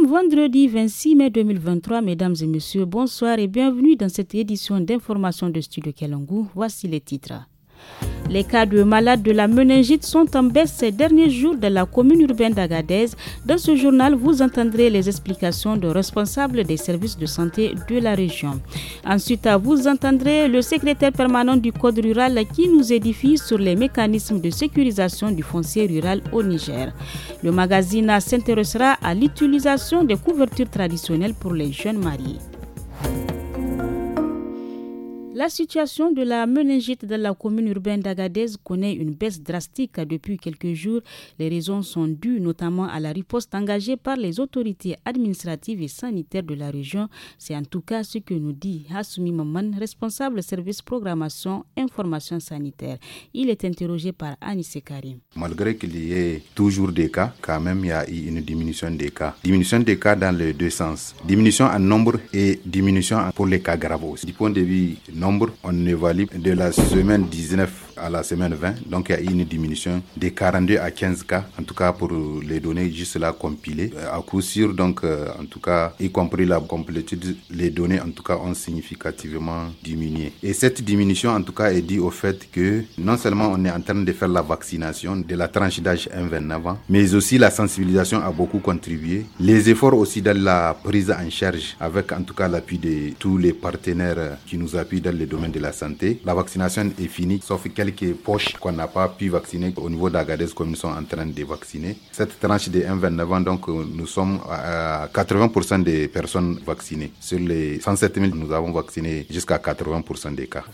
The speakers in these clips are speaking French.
vendredi 26 mai 2023, mesdames et messieurs, bonsoir et bienvenue dans cette édition d'information de Studio Kalangu. Voici les titres. Les cas de malades de la méningite sont en baisse ces derniers jours dans la commune urbaine d'Agadez. Dans ce journal, vous entendrez les explications de responsables des services de santé de la région. Ensuite, vous entendrez le secrétaire permanent du Code rural qui nous édifie sur les mécanismes de sécurisation du foncier rural au Niger. Le magazine s'intéressera à l'utilisation des couvertures traditionnelles pour les jeunes mariés. La situation de la méningite dans la commune urbaine d'Agadez connaît une baisse drastique depuis quelques jours. Les raisons sont dues notamment à la riposte engagée par les autorités administratives et sanitaires de la région. C'est en tout cas ce que nous dit Hassoumi Maman, responsable service programmation information sanitaire. Il est interrogé par Anissé Karim. Malgré qu'il y ait toujours des cas, quand même il y a eu une diminution des cas. Diminution des cas dans les deux sens. Diminution en nombre et diminution pour les cas graves. Du point de vue nombre, on évalue de la semaine 19 à la semaine 20, donc il y a eu une diminution de 42 à 15 cas, en tout cas pour les données juste là compilées. À coup sûr, donc en tout cas, y compris la complétude, les données en tout cas ont significativement diminué. Et cette diminution en tout cas est due au fait que non seulement on est en train de faire la vaccination de la tranche d'âge 1-29 ans, mais aussi la sensibilisation a beaucoup contribué. Les efforts aussi dans la prise en charge avec en tout cas l'appui de tous les partenaires qui nous appuient dans le domaine de la santé. La vaccination est finie, sauf quelques poches qu'on n'a pas pu vacciner au niveau d'Agadez comme nous sommes en train de vacciner. Cette tranche de 1-29 ans, donc nous sommes à 80% des personnes vaccinées. Sur les 107 000, nous avons vacciné jusqu'à 80% des cas.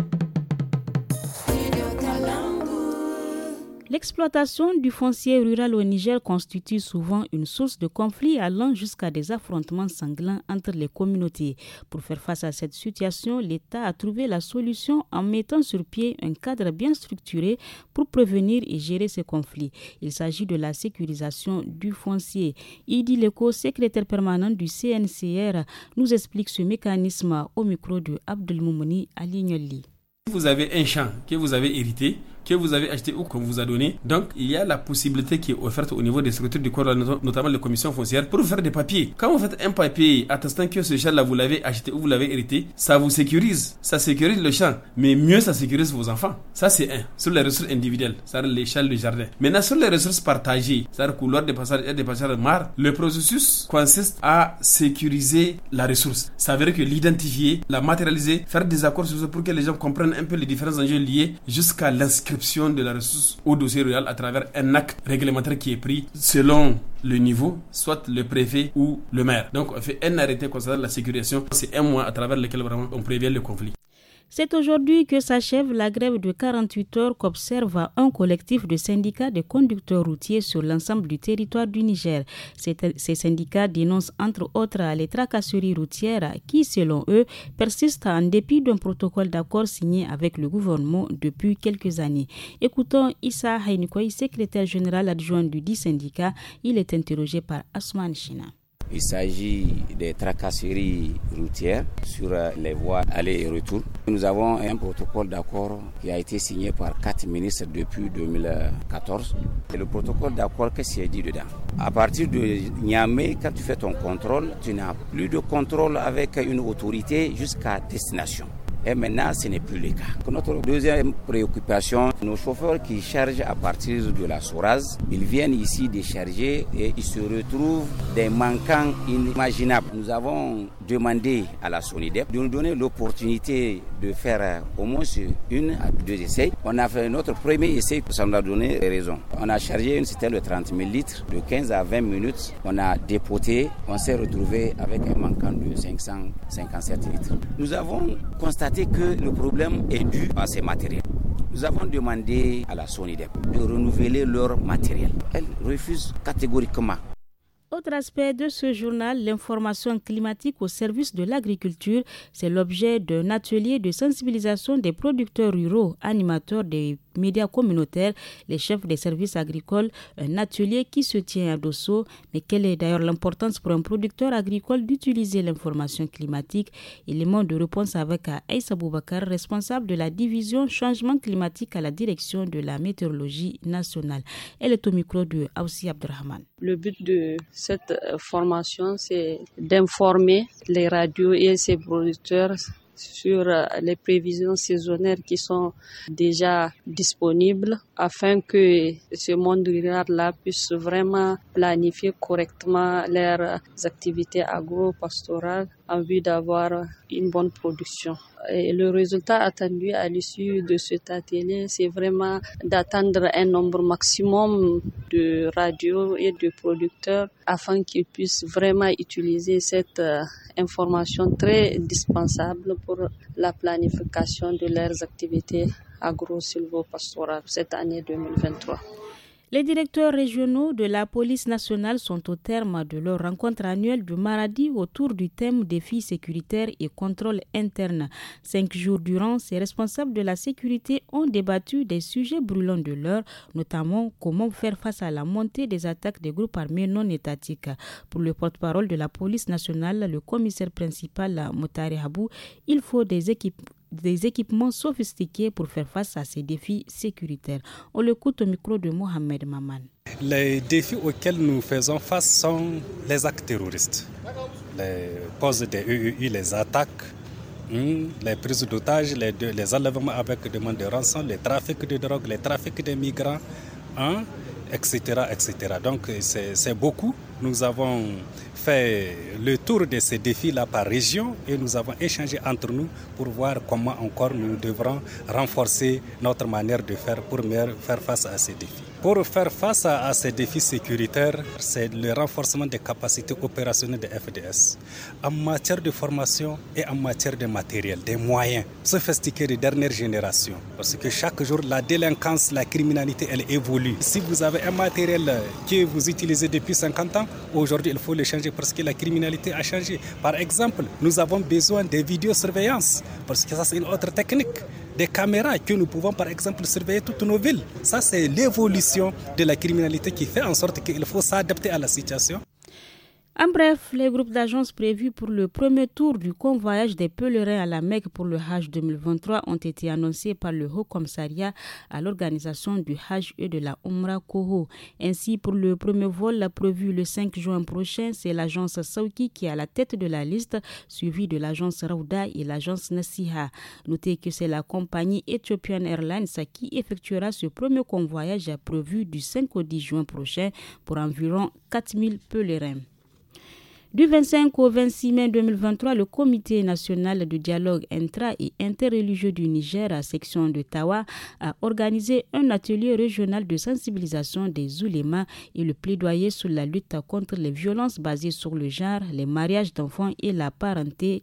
L'exploitation du foncier rural au Niger constitue souvent une source de conflits allant jusqu'à des affrontements sanglants entre les communautés. Pour faire face à cette situation, l'État a trouvé la solution en mettant sur pied un cadre bien structuré pour prévenir et gérer ces conflits. Il s'agit de la sécurisation du foncier. Idi Leko, secrétaire permanent du CNCR, nous explique ce mécanisme au micro de Abdelmoumouni Alignoli. Vous avez un champ que vous avez hérité, que vous avez acheté ou qu'on vous a donné. Donc, il y a la possibilité qui est offerte au niveau des structures du corps, notamment les commissions foncières, pour faire des papiers. Quand vous faites un papier attestant que ce champ-là, vous l'avez acheté ou vous l'avez hérité, ça vous sécurise. Ça sécurise le champ, mais mieux, ça sécurise vos enfants. Ça, c'est un. Sur les ressources individuelles, c'est-à-dire les champs, le jardin. Maintenant, sur les ressources partagées, c'est-à-dire couloir de passage et des passages de mares, le processus consiste à sécuriser la ressource. Ça veut dire que l'identifier, la matérialiser, faire des accords sur ça pour que les gens comprennent un peu les différents enjeux liés jusqu'à l'inscription de la ressource au dossier rural à travers un acte réglementaire qui est pris selon le niveau, soit le préfet ou le maire. Donc on fait un arrêté concernant la sécurisation. C'est un mois à travers lequel vraiment on prévient le conflit. C'est aujourd'hui que s'achève la grève de 48 heures qu'observe un collectif de syndicats de conducteurs routiers sur l'ensemble du territoire du Niger. Ces syndicats dénoncent entre autres les tracasseries routières qui, selon eux, persistent en dépit d'un protocole d'accord signé avec le gouvernement depuis quelques années. Écoutons Issa Hainikoy, secrétaire général adjoint du dit syndicat. Il est interrogé par Asman China. Il s'agit des tracasseries routières sur les voies aller et retour. Nous avons un protocole d'accord qui a été signé par 4 ministres depuis 2014. Et le protocole d'accord, qu'est-ce qu'il y a dit dedans? À partir de Niamey, quand tu fais ton contrôle, tu n'as plus de contrôle avec une autorité jusqu'à destination. Et maintenant, ce n'est plus le cas. Notre deuxième préoccupation, nos chauffeurs qui chargent à partir de la Soraz, ils viennent ici décharger et ils se retrouvent des manquants inimaginables. Nous avons demandé à la SONIDEP de nous donner l'opportunité de faire au moins une à deux essais. On a fait notre premier essai, ça nous a donné raison. On a chargé une citerne de 30 000 litres, de 15 à 20 minutes. On a dépoté, on s'est retrouvé avec un manquant de 557 litres. Nous avons constaté que le problème est dû à ces matériels. Nous avons demandé à la SONIDEP de renouveler leur matériel. Elle refuse catégoriquement. Autre aspect de ce journal, l'information climatique au service de l'agriculture. C'est l'objet d'un atelier de sensibilisation des producteurs ruraux, animateurs des médias communautaires, les chefs des services agricoles, un atelier qui se tient à Dosso. Mais quelle est d'ailleurs l'importance pour un producteur agricole d'utiliser l'information climatique? Élément de réponse avec Aïssa Boubacar, responsable de la division changement climatique à la direction de la météorologie nationale. Elle est au micro de Aoussi Abdrahman. Le but de cette formation, c'est d'informer les radios et ses producteurs sur les prévisions saisonnières qui sont déjà disponibles afin que ce monde rural-là puisse vraiment planifier correctement leurs activités agro-pastorales en vue d'avoir une bonne production. Et le résultat attendu à l'issue de cet atelier, c'est vraiment d'atteindre un nombre maximum de radios et de producteurs afin qu'ils puissent vraiment utiliser cette information très indispensable pour la planification de leurs activités agro-silvopastorales cette année 2023. Les directeurs régionaux de la police nationale sont au terme de leur rencontre annuelle de Maradi autour du thème défis sécuritaires et contrôle interne. 5 jours durant, ces responsables de la sécurité ont débattu des sujets brûlants de l'heure, notamment comment faire face à la montée des attaques des groupes armés non étatiques. Pour le porte-parole de la police nationale, le commissaire principal Moutari Habou, il faut des équipements sophistiqués pour faire face à ces défis sécuritaires. On l'écoute au micro de Mohamed Maman. Les défis auxquels nous faisons face sont les actes terroristes, les causes des EEI, les attaques, les prises d'otages, les enlèvements avec demande de rançon, les trafics de drogue, les trafics de migrants, etc., etc. Donc c'est beaucoup. Nous avons fait le tour de ces défis-là par région et nous avons échangé entre nous pour voir comment encore nous devrons renforcer notre manière de faire pour mieux faire face à ces défis. Pour faire face à ces défis sécuritaires, c'est le renforcement des capacités opérationnelles de FDS en matière de formation et en matière de matériel, des moyens sophistiqués de dernière génération. Parce que chaque jour, la délinquance, la criminalité, elle évolue. Si vous avez un matériel que vous utilisez depuis 50 ans, aujourd'hui, il faut le changer parce que la criminalité a changé. Par exemple, nous avons besoin de vidéosurveillance parce que ça, c'est une autre technique. Des caméras que nous pouvons par exemple surveiller toutes nos villes. Ça, c'est l'évolution de la criminalité qui fait en sorte qu'il faut s'adapter à la situation. En bref, les groupes d'agences prévus pour le premier tour du convoyage des pèlerins à la Mecque pour le Hajj 2023 ont été annoncés par le Haut Commissariat à l'organisation du Hajj et de la Umrah Koho. Ainsi, pour le premier vol prévu le 5 juin prochain, c'est l'agence Sauki qui est à la tête de la liste, suivie de l'agence Rauda et l'agence Nasiha. Notez que c'est la compagnie Ethiopian Airlines qui effectuera ce premier convoyage prévu du 5 au 10 juin prochain pour environ 4000 pèlerins. Du 25 au 26 mai 2023, le Comité national de dialogue intra- et interreligieux du Niger, à section de Tawa, a organisé un atelier régional de sensibilisation des oulémas et le plaidoyer sur la lutte contre les violences basées sur le genre, les mariages d'enfants et la parenté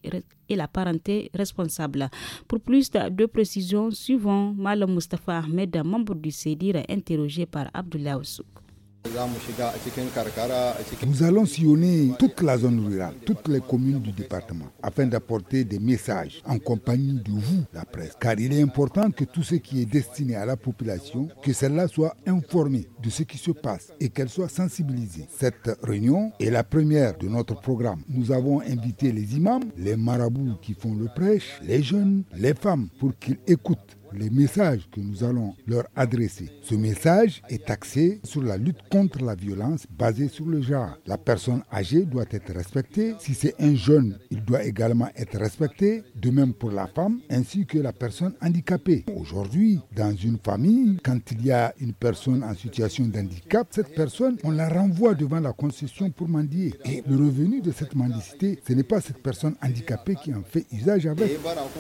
responsable. Pour plus de précisions, suivons Malam Mustafa Ahmed, membre du CEDIR, interrogé par Abdoulaye Oussouk. Nous allons sillonner toute la zone rurale, toutes les communes du département, afin d'apporter des messages en compagnie de vous, la presse. Car il est important que tout ce qui est destiné à la population, que celle-là soit informée de ce qui se passe et qu'elle soit sensibilisée. Cette réunion est la première de notre programme. Nous avons invité les imams, les marabouts qui font le prêche, les jeunes, les femmes, pour qu'ils écoutent les messages que nous allons leur adresser. Ce message est axé sur la lutte contre la violence basée sur le genre. La personne âgée doit être respectée. Si c'est un jeune, il doit également être respecté. De même pour la femme, ainsi que la personne handicapée. Aujourd'hui, dans une famille, quand il y a une personne en situation d'handicap, cette personne, on la renvoie devant la concession pour mendier. Et le revenu de cette mendicité, ce n'est pas cette personne handicapée qui en fait usage avec.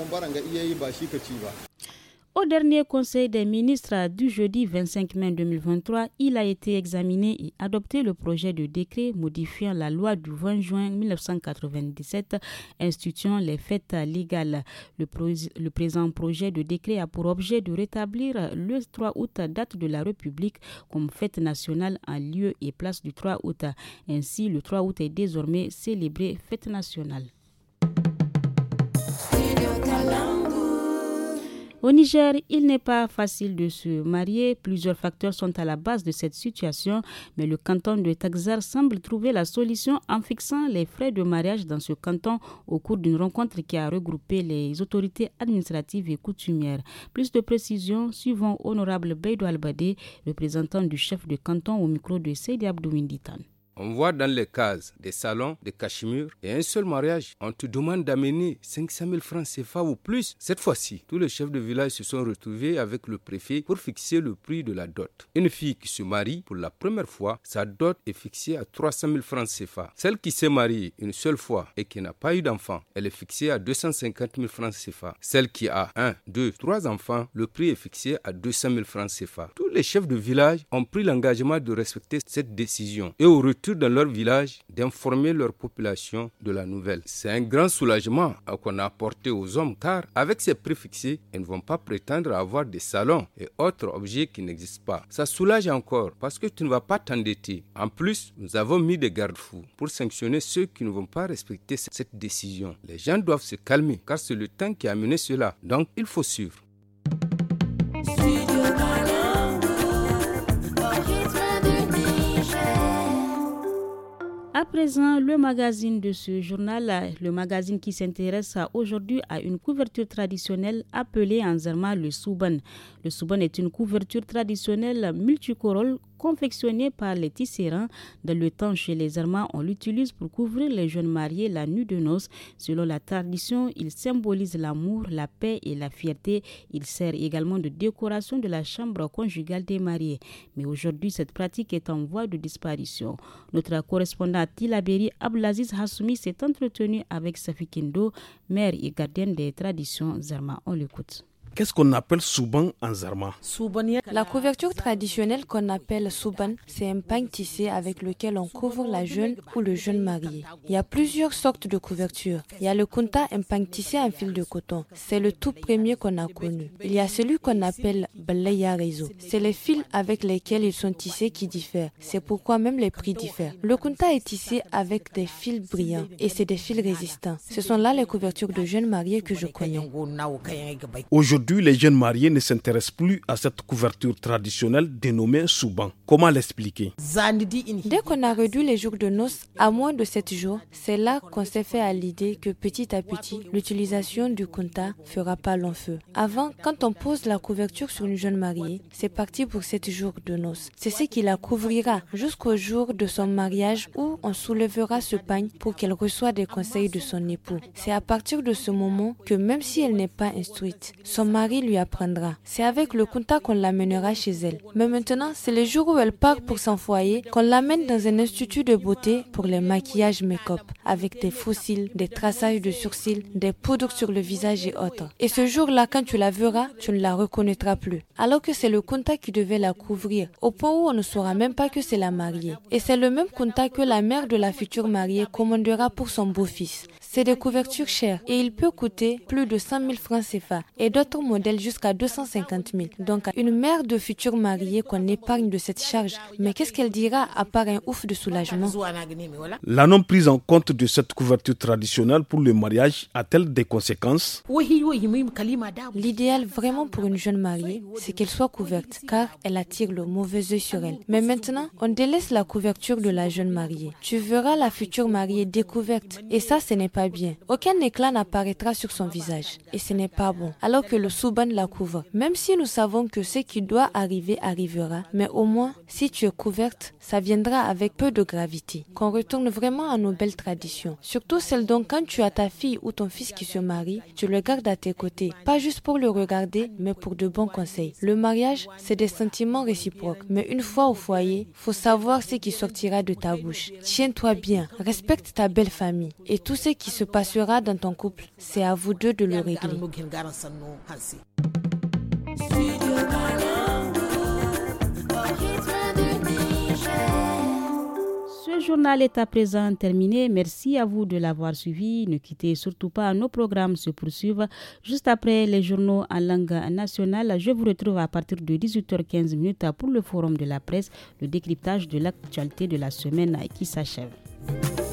Au dernier Conseil des ministres du jeudi 25 mai 2023, il a été examiné et adopté le projet de décret modifiant la loi du 20 juin 1997 instituant les fêtes légales. Le présent projet de décret a pour objet de rétablir le 3 août, date de la République, comme fête nationale en lieu et place du 3 août. Ainsi, le 3 août est désormais célébré fête nationale. Au Niger, il n'est pas facile de se marier. Plusieurs facteurs sont à la base de cette situation, mais le canton de Taxar semble trouver la solution en fixant les frais de mariage dans ce canton au cours d'une rencontre qui a regroupé les autorités administratives et coutumières. Plus de précisions suivant Honorable Beidou Albadé, représentant du chef de canton au micro de Seydi Abdou Winditan. On voit dans les cases des salons, des cachemires et un seul mariage. On te demande d'amener 500 000 francs CFA ou plus. Cette fois-ci, tous les chefs de village se sont retrouvés avec le préfet pour fixer le prix de la dot. Une fille qui se marie pour la première fois, sa dot est fixée à 300 000 francs CFA. Celle qui s'est mariée une seule fois et qui n'a pas eu d'enfant, elle est fixée à 250 000 francs CFA. Celle qui a 1, 2, 3 enfants, le prix est fixé à 200 000 francs CFA. Tous les chefs de village ont pris l'engagement de respecter cette décision et au retour dans leur village d'informer leur population de la nouvelle. C'est un grand soulagement qu'on a apporté aux hommes car avec ces prix fixés, ils ne vont pas prétendre avoir des salons et autres objets qui n'existent pas. Ça soulage encore parce que tu ne vas pas t'endetter. En plus, nous avons mis des garde-fous pour sanctionner ceux qui ne vont pas respecter cette décision. Les gens doivent se calmer car c'est le temps qui a mené cela. Donc, il faut suivre. À présent, le magazine de ce journal, le magazine qui s'intéresse aujourd'hui à une couverture traditionnelle appelée en zarma le souban. Le souban est une couverture traditionnelle multicolore confectionnée par les tisserands. Dans le temps, chez les Zarma, on l'utilise pour couvrir les jeunes mariés la nuit de noces. Selon la tradition, il symbolise l'amour, la paix et la fierté. Il sert également de décoration de la chambre conjugale des mariés. Mais aujourd'hui, cette pratique est en voie de disparition. Notre correspondant Tilaberi Abdelaziz Hassoumi s'est entretenu avec Safi Kendo, mère et gardienne des traditions Zarma. On l'écoute. Qu'est-ce qu'on appelle souban en zarma? La couverture traditionnelle qu'on appelle souban, c'est un pagne tissé avec lequel on couvre la jeune ou le jeune marié. Il y a plusieurs sortes de couvertures. Il y a le kunta, un pagne tissé en fil de coton. C'est le tout premier qu'on a connu. Il y a celui qu'on appelle balaya réseau. C'est les fils avec lesquels ils sont tissés qui diffèrent. C'est pourquoi même les prix diffèrent. Le kunta est tissé avec des fils brillants et c'est des fils résistants. Ce sont là les couvertures de jeunes mariés que je connais. Aujourd'hui, les jeunes mariés ne s'intéressent plus à cette couverture traditionnelle dénommée souban. Comment l'expliquer? Dès qu'on a réduit les jours de noces à moins de 7 jours, c'est là qu'on s'est fait à l'idée que petit à petit, l'utilisation du kunta fera pas long feu. Avant, quand on pose la couverture sur une jeune mariée, c'est parti pour 7 jours de noces. C'est ce qui la couvrira jusqu'au jour de son mariage où on soulèvera ce pagne pour qu'elle reçoive des conseils de son époux. C'est à partir de ce moment que même si elle n'est pas instruite, son mari lui apprendra. C'est avec le kunta qu'on l'amènera chez elle. Mais maintenant, c'est le jour où elle part pour son foyer qu'on l'amène dans un institut de beauté pour les maquillages make-up, avec des fossiles, des traçages de sourcils, des poudres sur le visage et autres. Et ce jour-là, quand tu la verras, tu ne la reconnaîtras plus. Alors que c'est le kunta qui devait la couvrir, au point où on ne saura même pas que c'est la mariée. Et c'est le même kunta que la mère de la future mariée commandera pour son beau-fils. C'est des couvertures chères et il peut coûter plus de 100 000 francs CFA et d'autres modèles jusqu'à 250 000. Donc, une mère de future mariée qu'on épargne de cette charge, mais qu'est-ce qu'elle dira à part un ouf de soulagement? La non prise en compte de cette couverture traditionnelle pour le mariage a-t-elle des conséquences? L'idéal vraiment pour une jeune mariée, c'est qu'elle soit couverte, car elle attire le mauvais œil sur elle. Mais maintenant, on délaisse la couverture de la jeune mariée. Tu verras la future mariée découverte, et ça, ce n'est pas bien. Aucun éclat n'apparaîtra sur son visage, et ce n'est pas bon. Alors que le souban la couvre. Même si nous savons que ce qui doit arriver arrivera, mais au moins, si tu es couverte, ça viendra avec peu de gravité. Qu'on retourne vraiment à nos belles traditions. Surtout celles dont quand tu as ta fille ou ton fils qui se marie, tu le gardes à tes côtés. Pas juste pour le regarder, mais pour de bons conseils. Le mariage, c'est des sentiments réciproques. Mais une fois au foyer, faut savoir ce qui sortira de ta bouche. Tiens-toi bien, respecte ta belle famille. Et tout ce qui se passera dans ton couple, c'est à vous deux de le régler. Ce journal est à présent terminé. Merci à vous de l'avoir suivi. Ne quittez surtout pas, nos programmes se poursuivent. Juste après les journaux en langue nationale, je vous retrouve à partir de 18h15 pour le forum de la presse, le décryptage de l'actualité de la semaine qui s'achève.